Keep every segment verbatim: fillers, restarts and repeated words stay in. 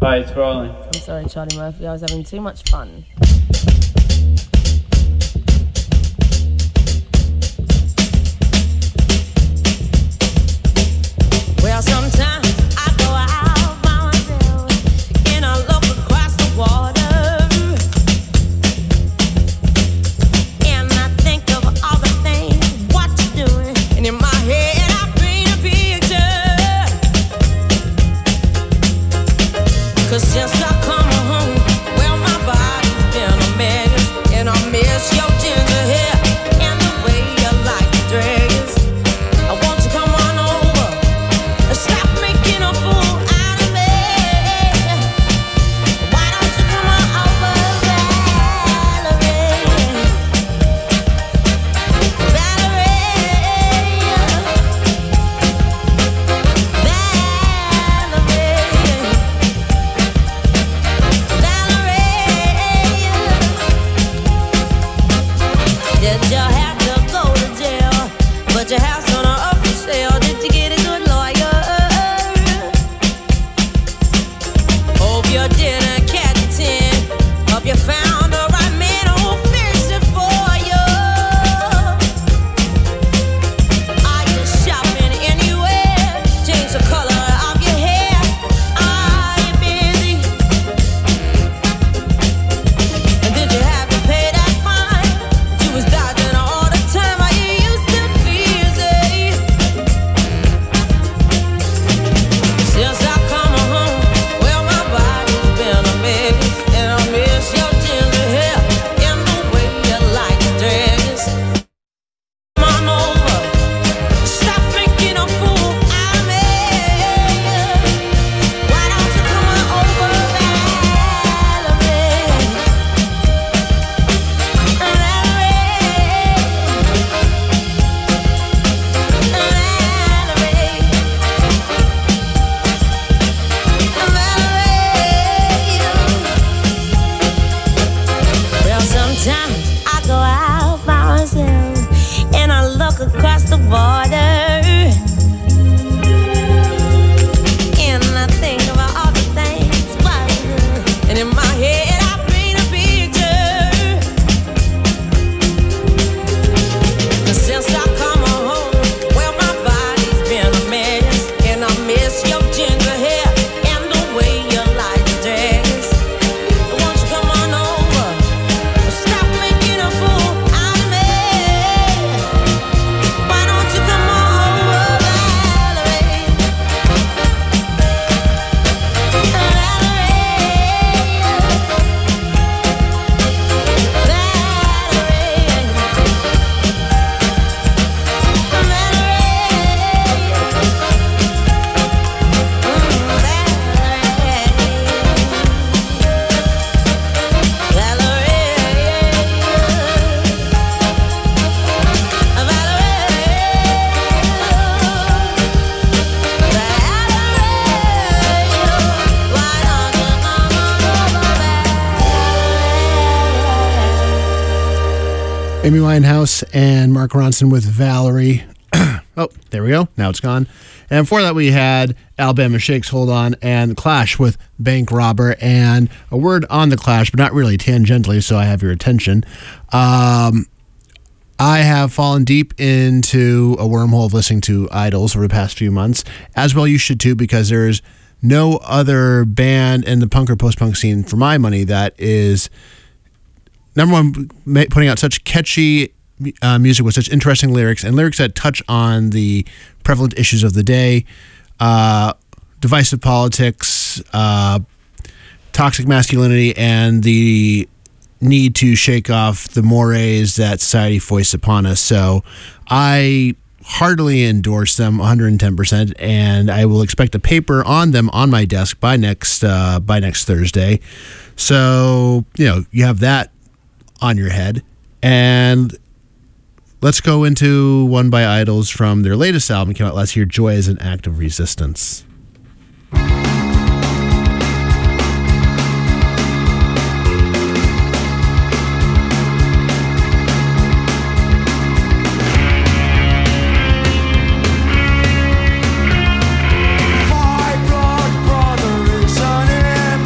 Hi, it's rolling. I'm sorry, Charlie Murphy. I was having too much fun. Well, sometimes I go out by myself and I look across the water and I think of all the things what you're doing, and in my head I paint a picture. 'Cause since I come home, well, my body's been a mess, and I miss your ginger hair and the way you like to dress. I want to come on over and stop making a fool out of me. Why don't you come on over, Valerie? Valerie, Valerie. Did you have to go to jail? But your house on a up for sale. Did you get a good lawyer? Hope you didn't catch a tin. Hope you found the right man who'll fix it for you. Are you shopping anywhere? Change the color of your hair. Are you busy? And did you have to pay that fine? You was dodging all the time. Are you used to busy? Since I come home, well, my body's been a mess, and I miss your ginger hair and the way you like to dress. Come on over, stop making a fool out of me. Why don't you come on over, Valerie? Well, sometimes I go out by myself and I look across the border and I think about all the things what I do. And in my head I paint a picture. 'Cause since I come home, well, my body's been a mess, and I miss your ginger hair and the way you like to dress. Won't you come on over and stop making a fool out of me? Why don't you come on over, Valerie? Amy Winehouse and Mark Ronson with Valerie. Oh, there we go. Now it's gone. And before that, we had Alabama Shakes, Hold On, and Clash with Bank Robber. And a word on the Clash, but not really tangentially, so I have your attention. Um, I have fallen deep into a wormhole of listening to Idols over the past few months. As well, you should too, because there's no other band in the punk or post-punk scene, for my money, that is, number one, ma- putting out such catchy uh, music with such interesting lyrics, and lyrics that touch on the prevalent issues of the day, uh, divisive politics, uh, toxic masculinity, and the need to shake off the mores that society foists upon us. So I heartily endorse them one hundred ten percent, and I will expect a paper on them on my desk by next uh, by next Thursday. So, you know, you have that on your head. And let's go into one by Idols from their latest album. It came out last year, Joy is an Act of Resistance. My blood brother is an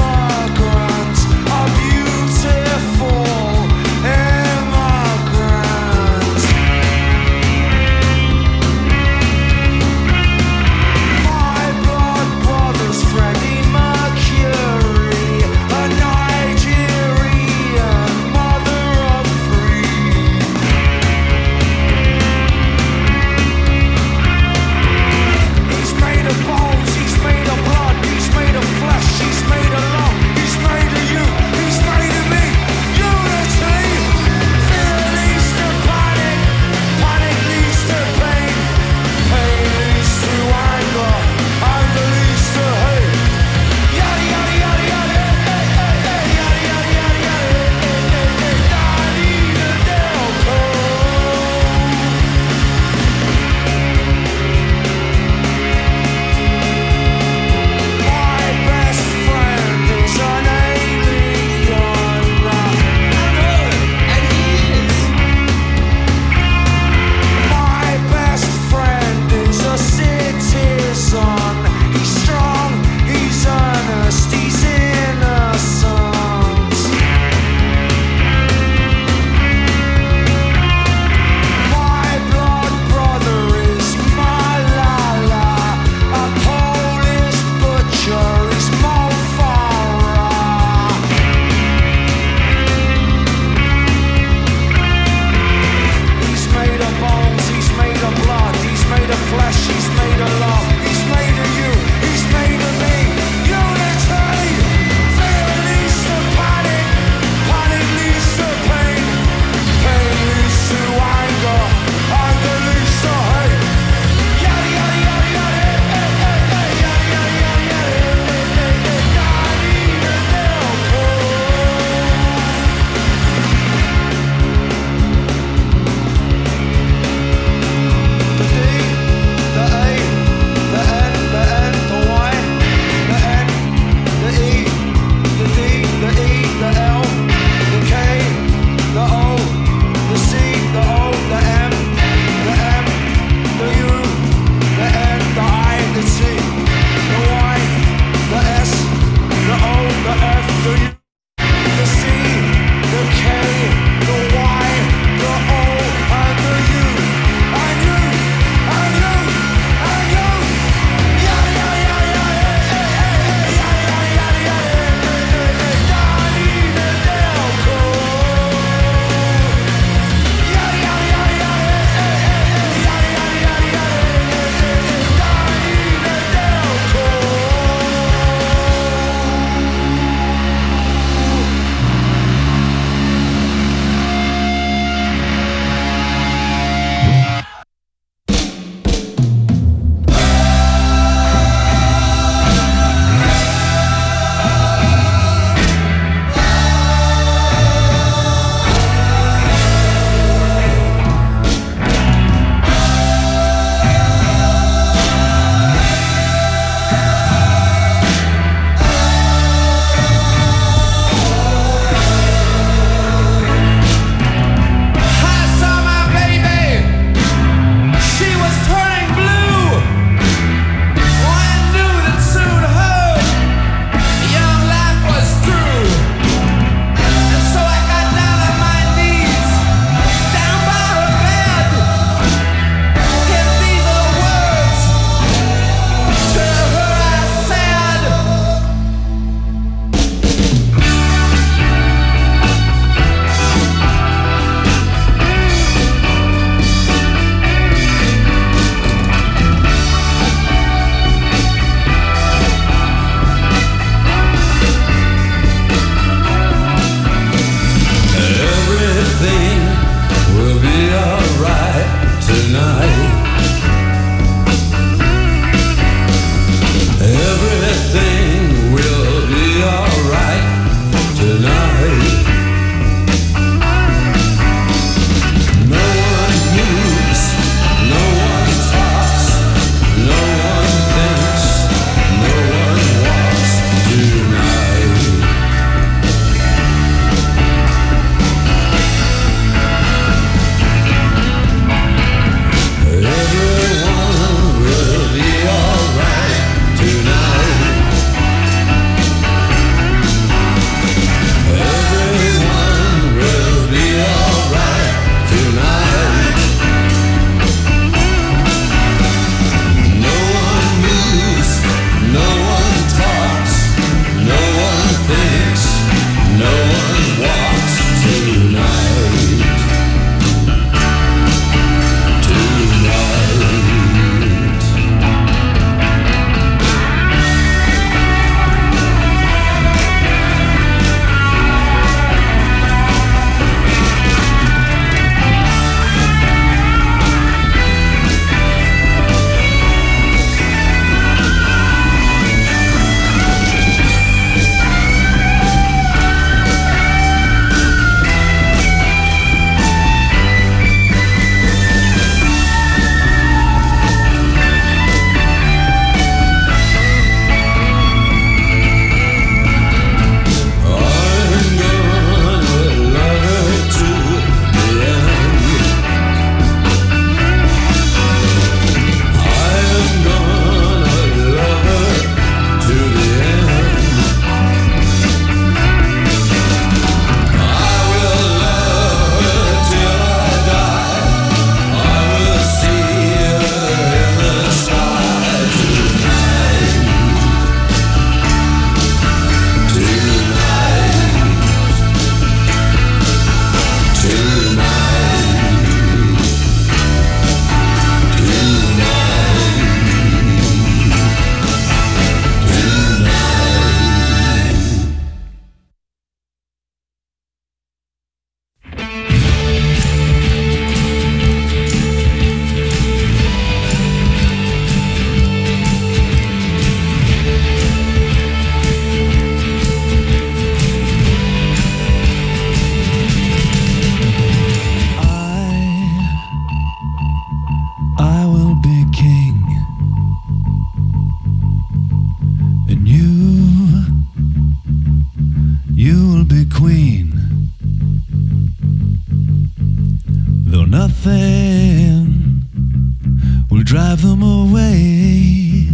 nothing will drive them away.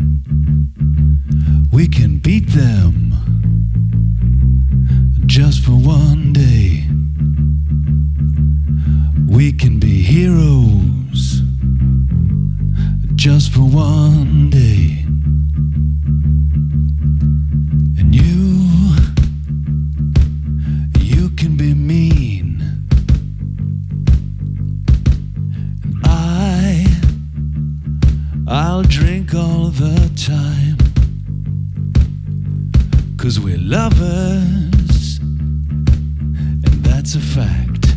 We can beat them just for one day. We can be heroes just for one day. And you, you can be mean. And I, I'll drink all the time. 'Cause we're lovers, and that's a fact.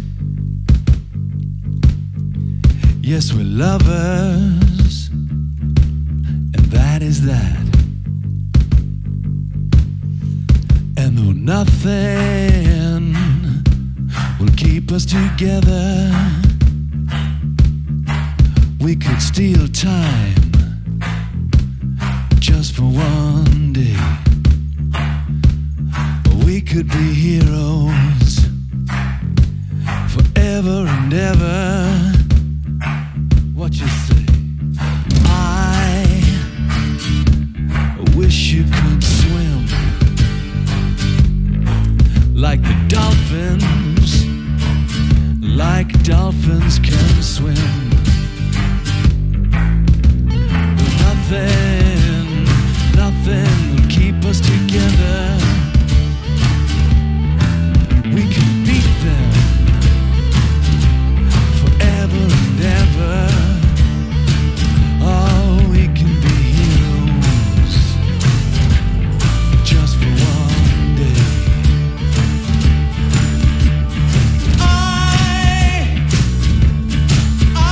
Yes, we're lovers, and that is that. And though nothing will keep us together, we could steal time just for one day. We could be heroes forever and ever. What you say? I wish you could swim like the dolphins, like dolphins can swim. Nothing, nothing will keep us together. We can beat them forever and ever. Oh, we can be heroes just for one day. I, I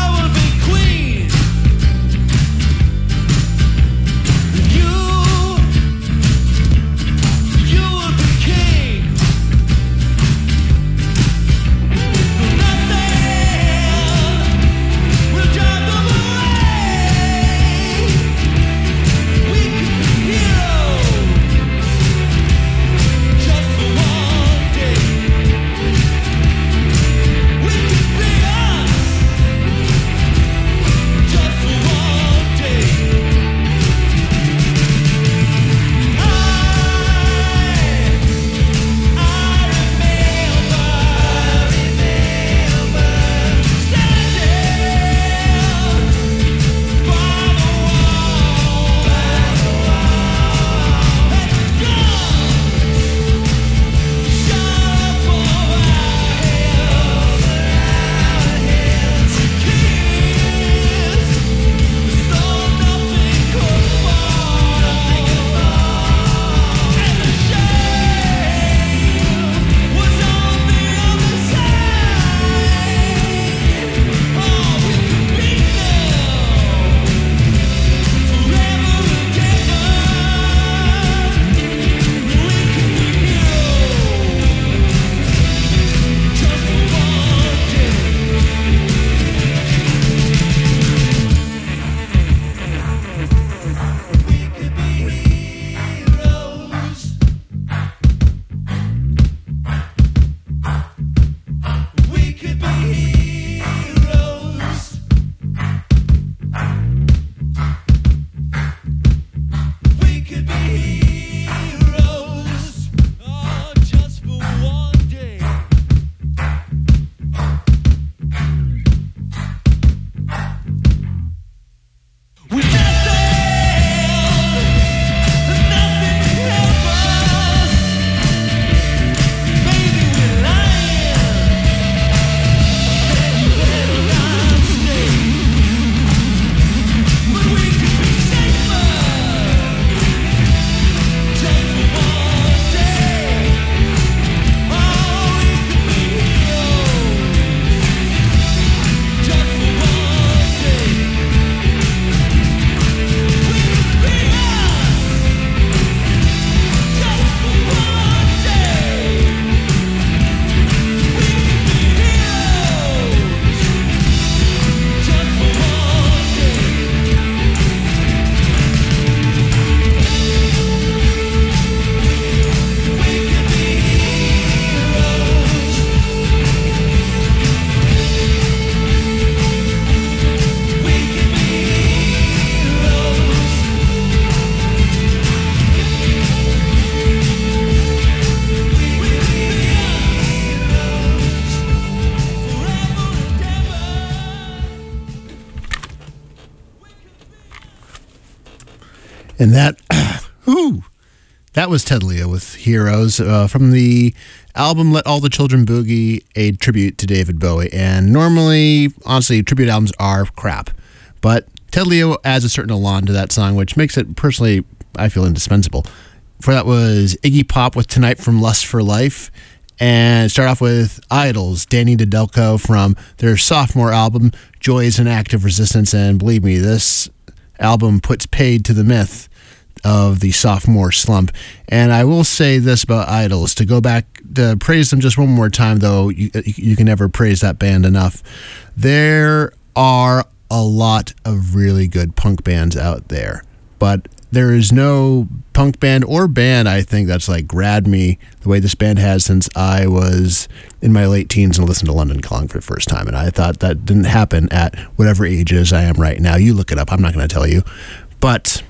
And that, whew, that was Ted Leo with Heroes uh, from the album Let All the Children Boogie, a tribute to David Bowie. And normally, honestly, tribute albums are crap. But Ted Leo adds a certain elan to that song, which makes it, personally, I feel, indispensable. For that was Iggy Pop with Tonight from Lust for Life. And start off with Idols, Danny Delco from their sophomore album, Joy is an Act of Resistance. And believe me, this album puts paid to the myth of the sophomore slump. And I will say this about Idols, to go back to praise them just one more time, though, you, you can never praise that band enough. There are a lot of really good punk bands out there, but there is no punk band or band, I think, that's like grabbed me the way this band has since I was in my late teens and listened to London Calling for the first time. And I thought that didn't happen at whatever ages I am right now. You look it up. I'm not going to tell you. But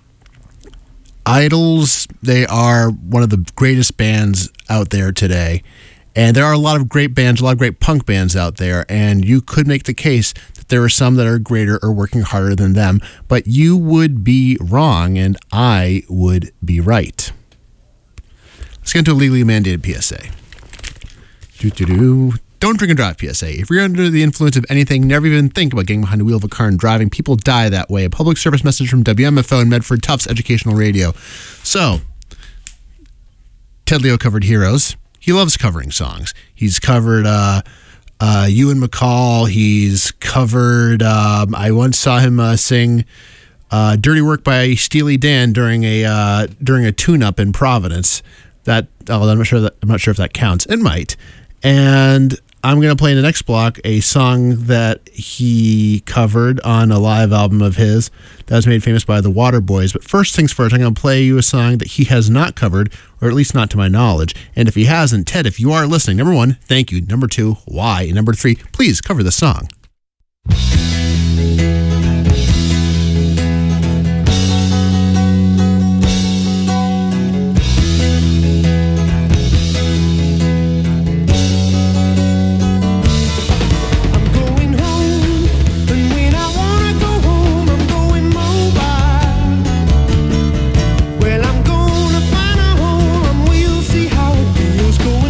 Idols, they are one of the greatest bands out there today. And there are a lot of great bands, a lot of great punk bands out there. And you could make the case that there are some that are greater or working harder than them. But you would be wrong, and I would be right. Let's get into a legally mandated P S A. Doo-doo-doo. Don't drink and drive, P S A. If you're under the influence of anything, never even think about getting behind the wheel of a car and driving. People die that way. A public service message from W M F O and Medford Tufts Educational Radio. So, Ted Leo covered Heroes. He loves covering songs. He's covered uh, uh, Ewan McCall. He's covered, um, I once saw him uh, sing uh, Dirty Work by Steely Dan during a uh, during a tune-up in Providence. That oh, I'm not sure that I'm not sure if that counts. It might. And I'm going to play in the next block a song that he covered on a live album of his that was made famous by the Waterboys. But first things first, I'm going to play you a song that he has not covered, or at least not to my knowledge. And if he hasn't, Ted, if you are listening, number one, thank you. Number two, why? And number three, please cover the song.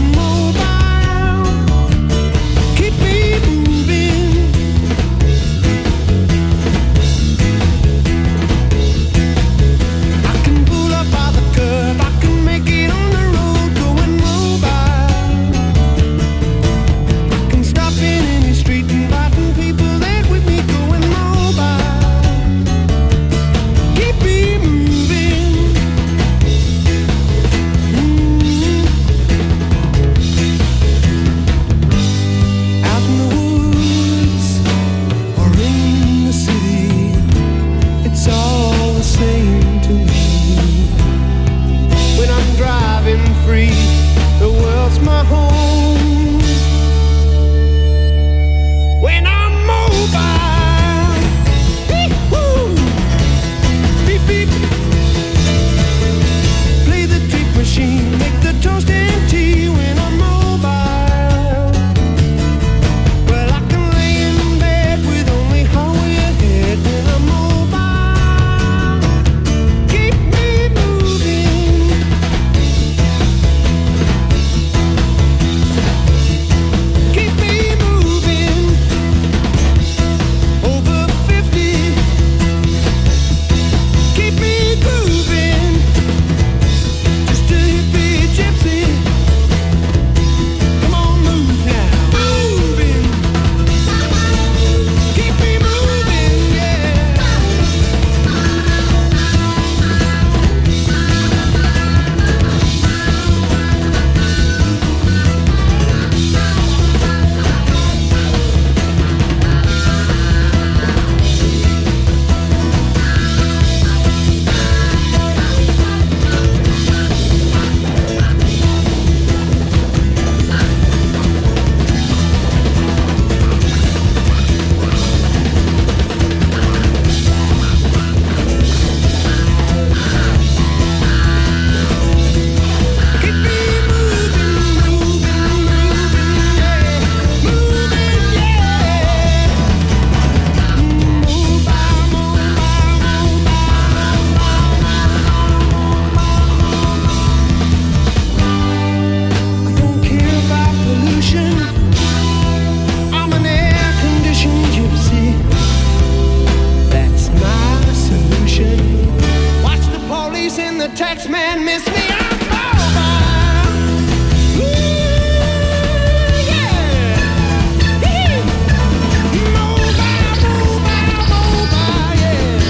Keep me moving. the tax man miss me, I'm mobile. Ooh, yeah. Woo. Mobile, mobile, mobile, yeah.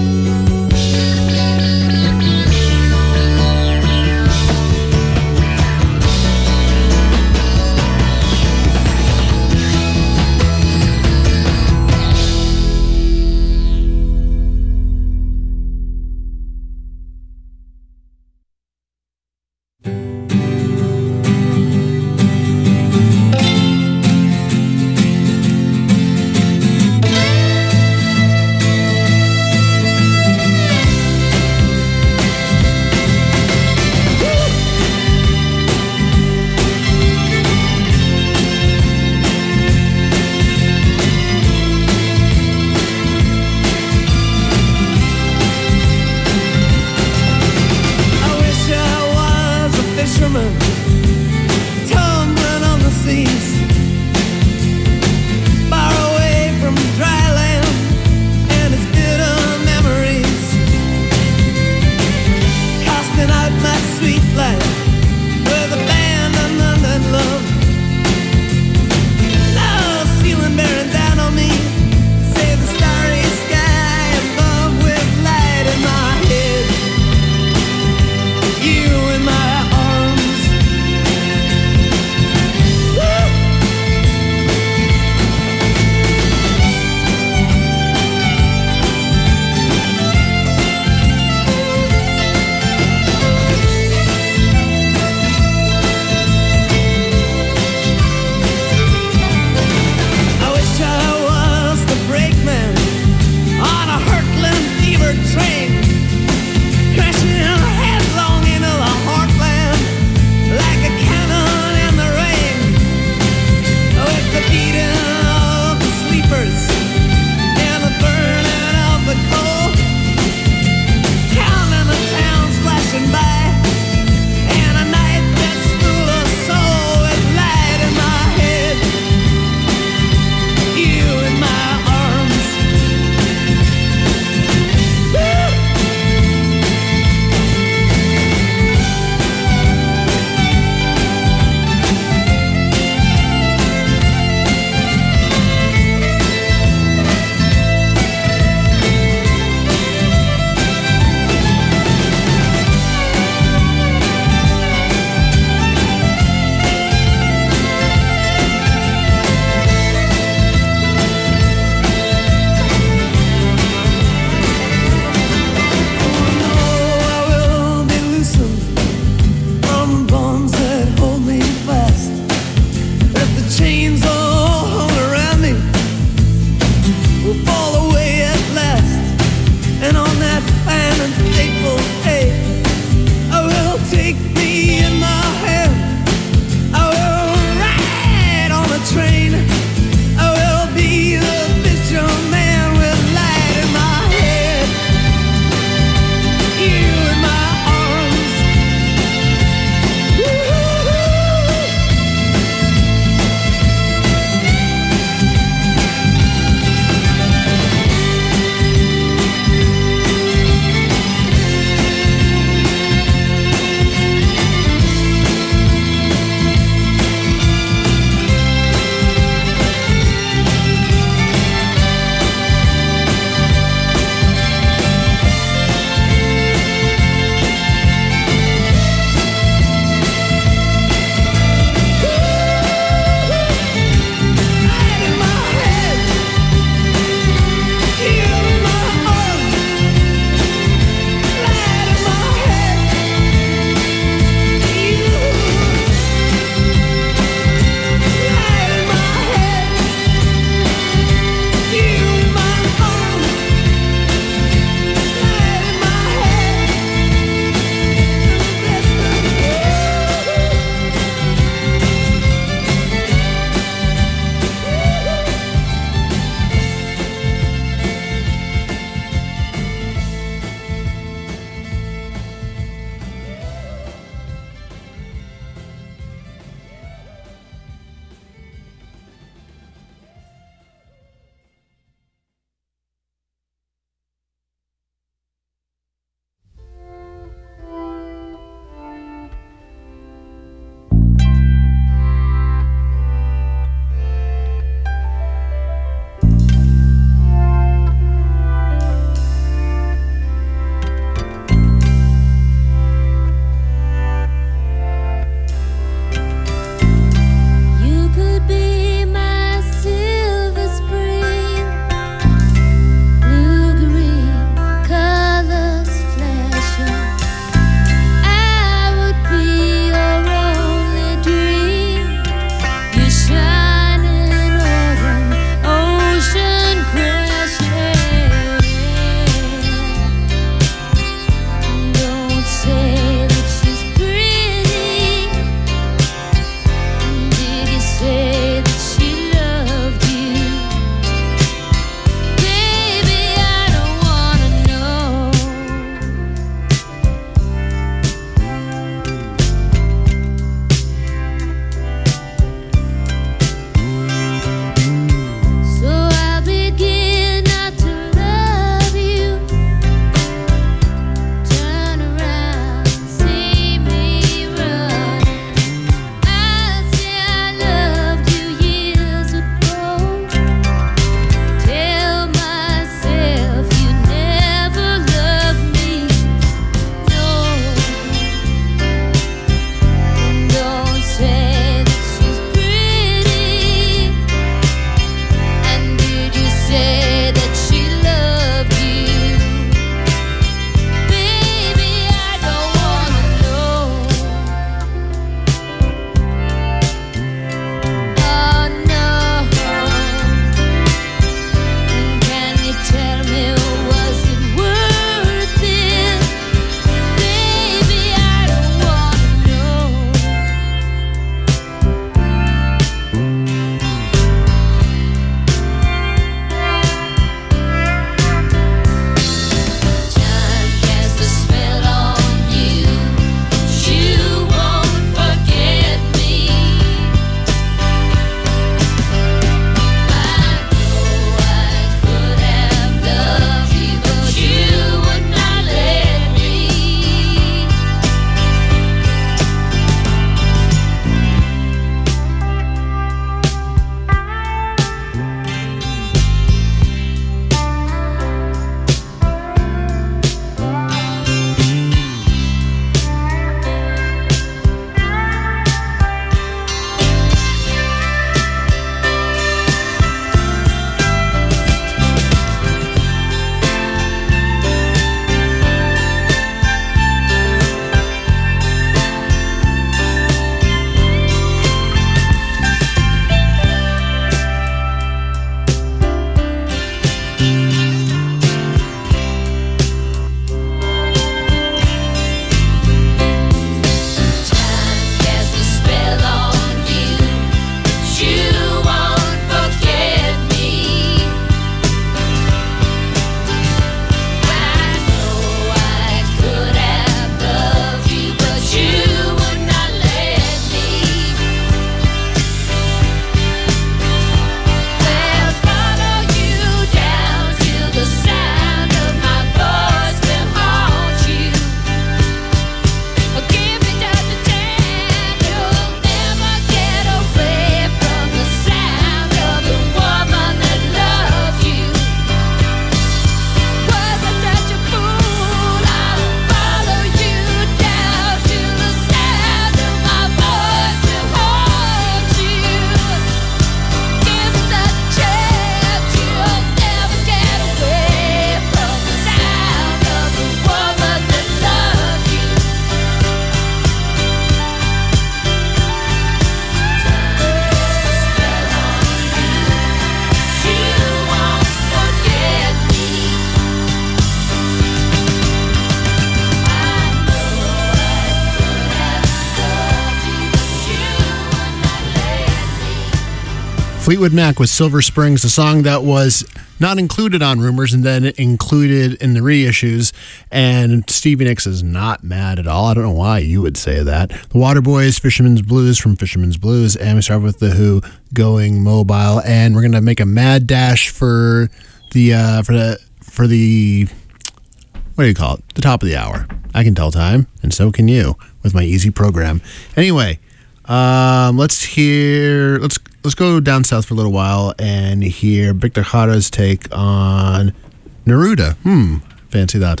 Fleetwood Mac with Silver Springs, a song that was not included on Rumors and then included in the reissues. And Stevie Nicks is not mad at all. I don't know why you would say that. The Waterboys, Fisherman's Blues from Fisherman's Blues. And we start with The Who, Going Mobile. And we're going to make a mad dash for the, uh, for the, for the, what do you call it? The top of the hour. I can tell time, and so can you with my easy program. Anyway, um, let's hear, let's, Let's go down south for a little while and hear Victor Jara's take on Neruda. Hmm, fancy that.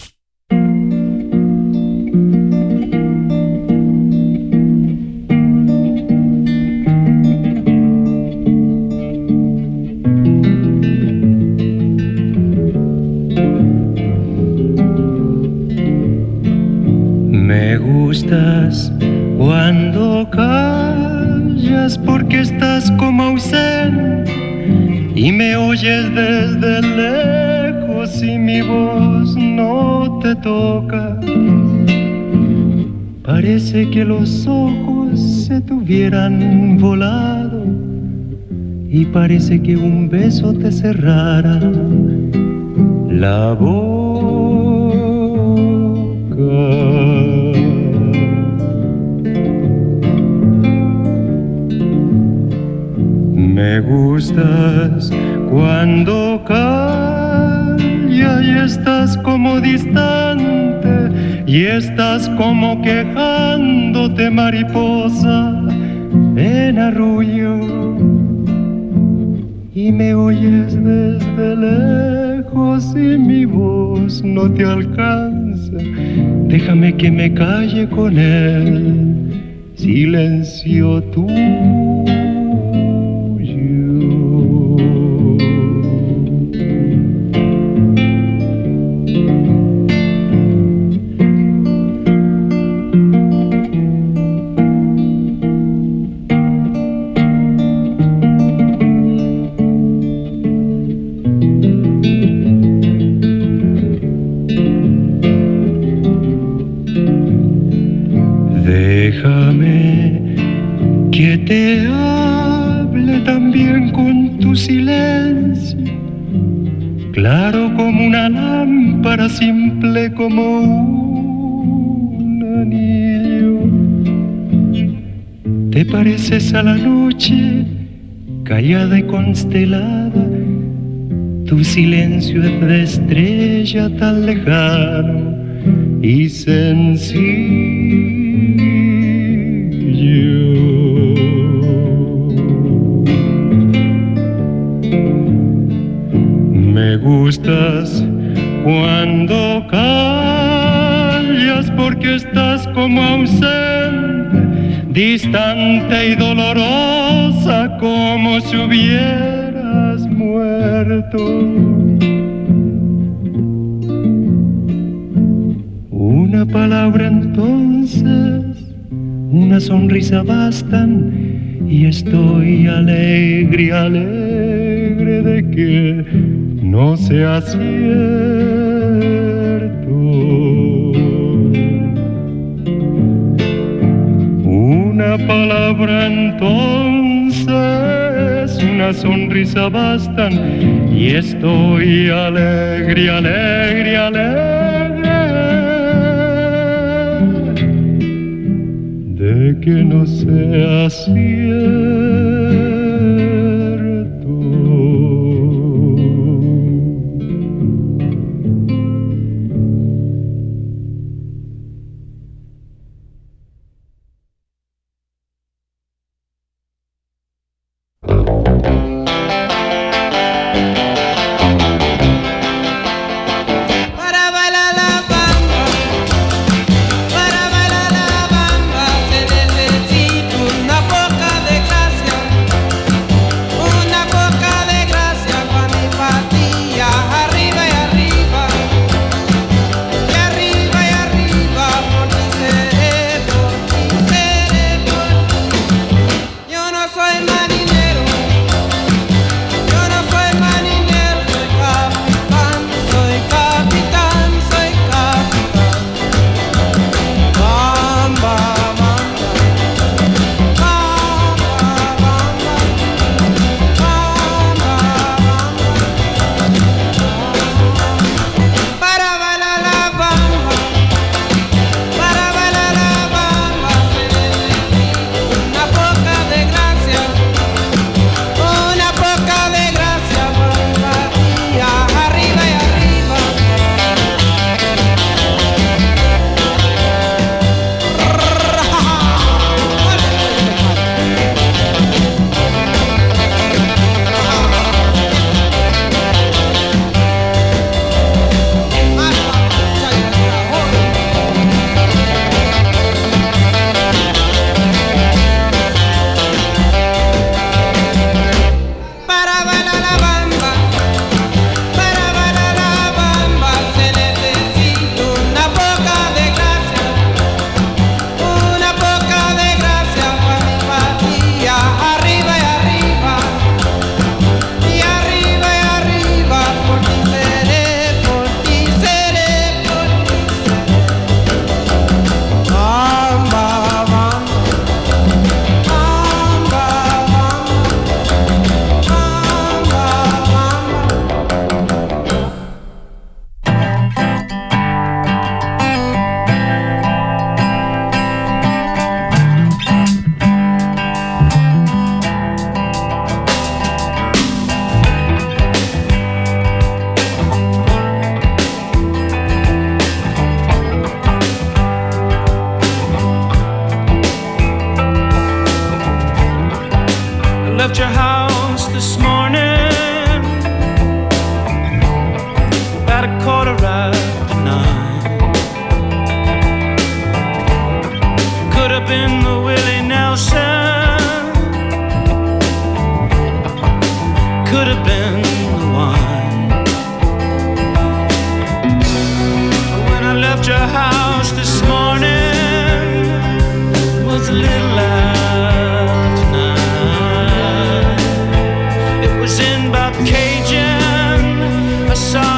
Me gustas cuando callas porque estás como ausente y me oyes desde lejos y mi voz no te toca. Parece que los ojos se te hubieran volado y parece que un beso te cerrara la boca. Me gustas cuando calla y estás como distante y estás como quejándote, mariposa, en arrullo. Y me oyes desde lejos y mi voz no te alcanza. Déjame que me calle con él, silencio tú. Te hable también con tu silencio, claro como una lámpara, simple como un anillo. Te pareces a la noche, callada y constelada, tu silencio es de estrella tan lejano y sencillo. Me gustas cuando callas porque estás como ausente, distante y dolorosa como si hubieras muerto. Una palabra entonces, una sonrisa bastan y estoy alegre, alegre de que no sea cierto. Una palabra entonces, una sonrisa bastan y estoy alegre, alegre, alegre de que no sea cierto. Para bailar la bamba se necesita una poca de gracia.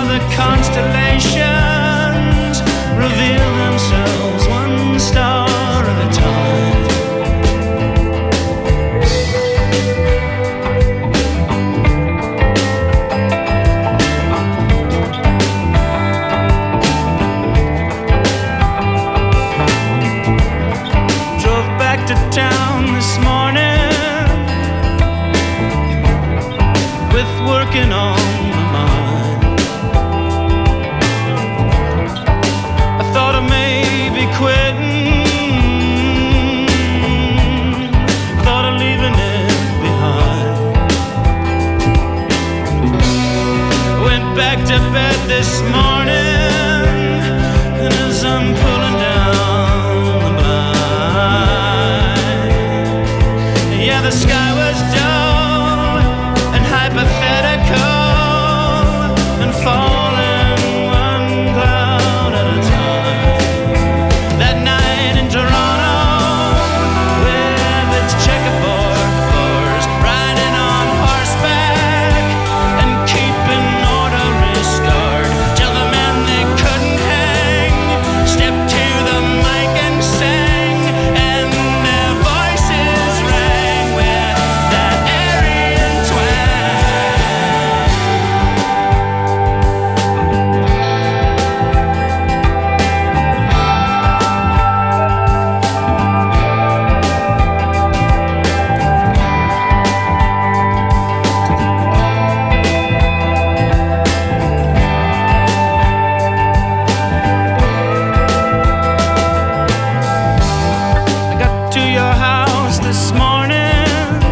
saw the constellations reveal themselves one star at a time. Drove back to town this morning with working on my mind. I thought of maybe quitting, thought of leaving it behind. Went back to bed this morning, and as I'm pulling down the blind, yeah, the sky was dull and hypothetical and falling one cloud at a time. That night in Toronto, with its checkerboard floors, riding on horseback and keeping order restored, till the men they couldn't hang stepped to the mic and sang, and their voices rang with that Aryan twang. I got to your house this morning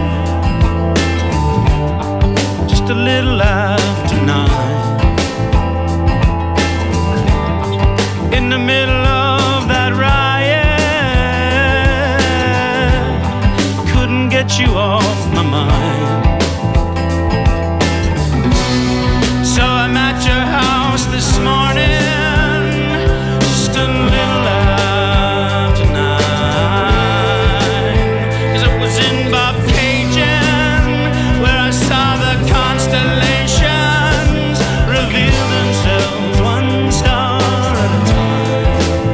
just a little after nine. In the middle of that riot, couldn't get you off my mind. So I'm at your house this morning just a little after nine, 'cause it was in Bobcaygeon where I saw the constellations reveal themselves one star at a time.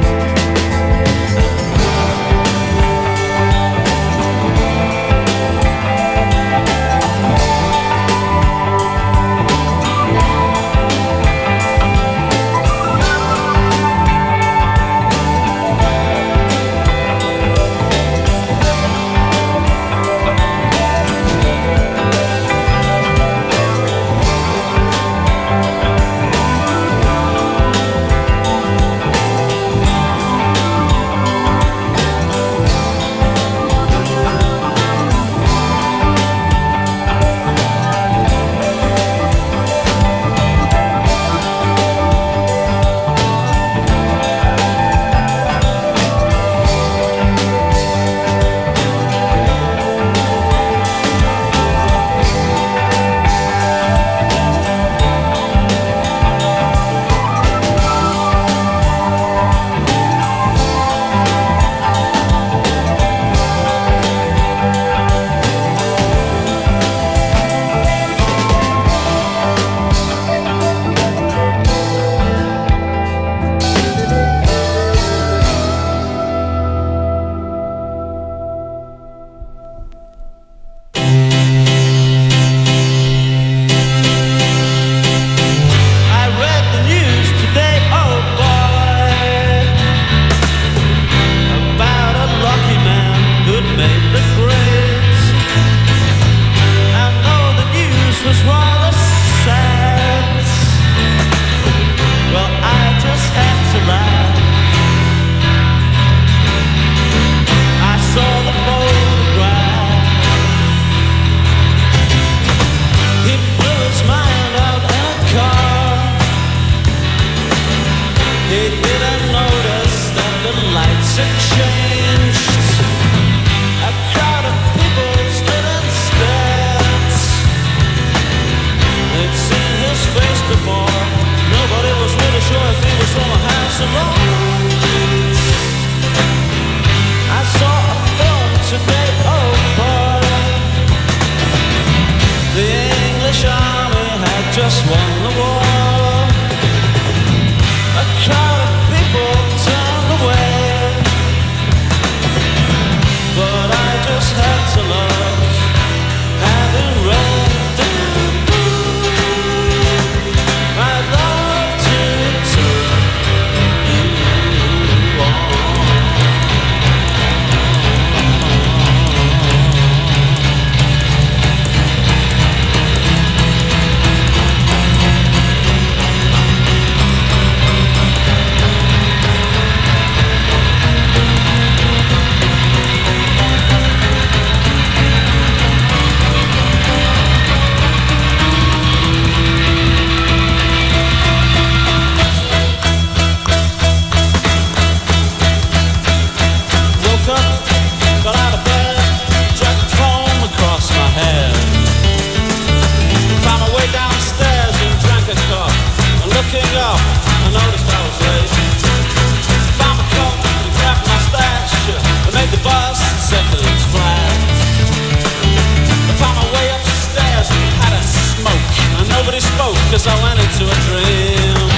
I read the news today, oh boy, about a lucky man who'd made the grades. I know the news was rather sad. Well, I just had to laugh. I saw the photograph. He blew his mind out in a car. He didn't notice that the lights had changed. A crowd of people stood and stared. They'd seen his face before. Nobody was really sure if he was from a house alone. I saw a film today, oh boy. The English army had just won the war. king off. I noticed I was late. Found my coat and grabbed my stash. I made the bus and set the lights flat. I found my way upstairs and had a smoke. And nobody spoke cause I went into a dream.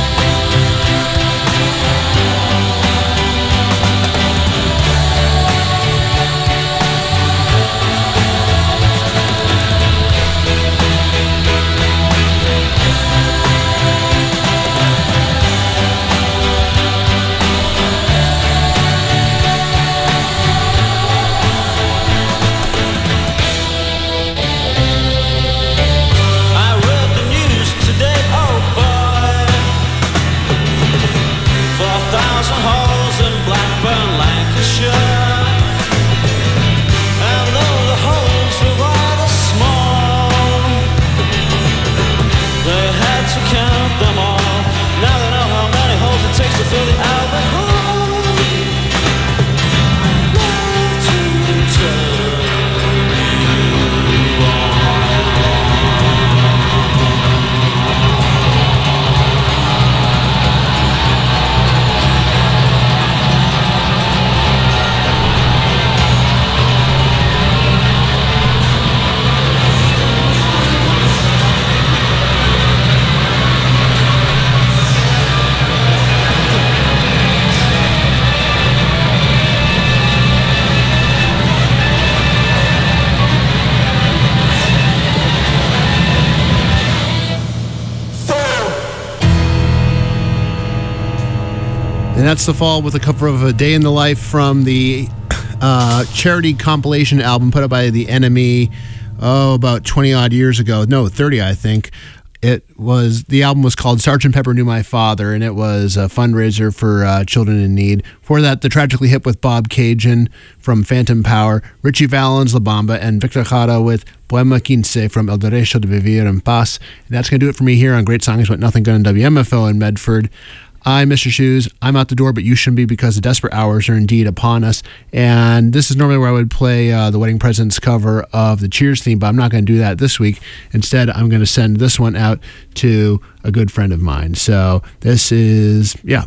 And that's The Fall with a cover of A Day in the Life from the uh, charity compilation album put out by The Enemy, oh, about twenty odd years ago. No, thirty, I think. It was, the album was called Sergeant Pepper Knew My Father, and it was a fundraiser for uh, children in need. For that, the Tragically Hip with Bob Cajun from Phantom Power, Richie Valens, La Bamba, and Victor Jara with Poema quince from El Derecho de Vivir en Paz. And that's going to do it for me here on Great Songs About Nothing Good on W M F O in Medford. I'm Mister Shoes. I'm out the door, but you shouldn't be because the desperate hours are indeed upon us. And this is normally where I would play uh, the Wedding Presents cover of the Cheers theme, but I'm not going to do that this week. Instead, I'm going to send this one out to a good friend of mine. So this is, yeah,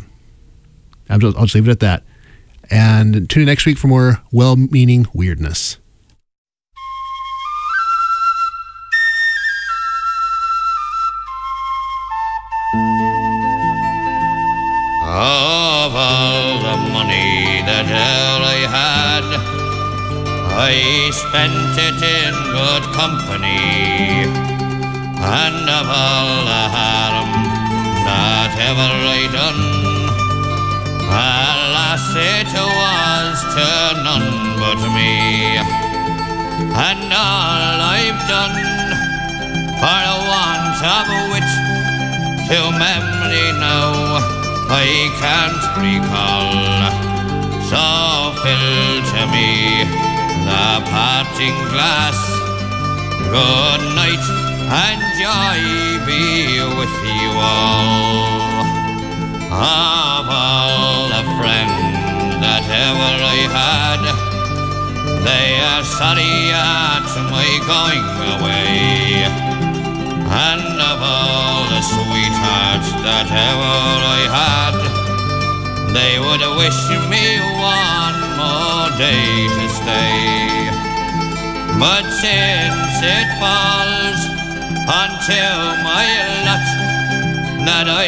I'll just, I'll just leave it at that. And tune in next week for more well-meaning weirdness. Of all the money that e'er I had, I spent it in good company. And of all the harm that ever I done, alas, it was to none but me. And all I've done for a want of wit to memory now I can't recall. So fill to me the parting glass. Good night and joy be with you all. Of all the friends that ever I had, they are sorry at my going away. And of all the sweethearts that ever I had, they would wish me one more day to stay. But since it falls unto my lot that I